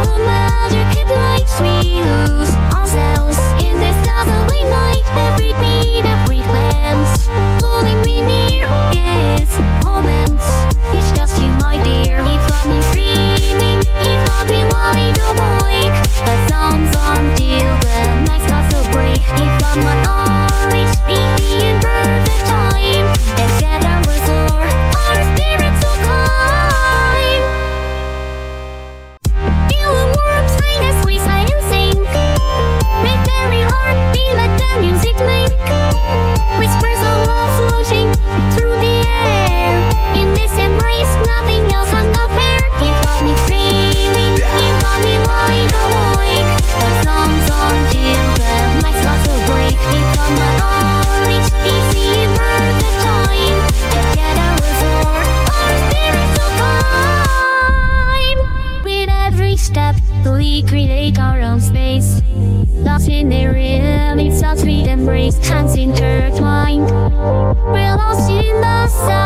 The magic it makes we lose ourselves in this dazzling night. Every beat, every glance, pulling me near. It's moments, it's just you, my dear. You've got me dreaming, you've got me wide awake. The sounds until the night starts to break. You've got my eyes beating in perfect time. Together we'll soar, our spirits will climb. Feel the warmth as we sigh and sing. Make every heart beat like the music make. Whispers of love floating through the air. In this embrace, nothing else can compare. You got me dreaming, you got me wide awake. The songs until the night starts to break. You got my eyes beating in perfect time. Together we'll soar, our spirits will climb. With every step, we create our own space. Lost in the rhythm, it's a sweet embrace. Hands intertwined, we're lost in the sound.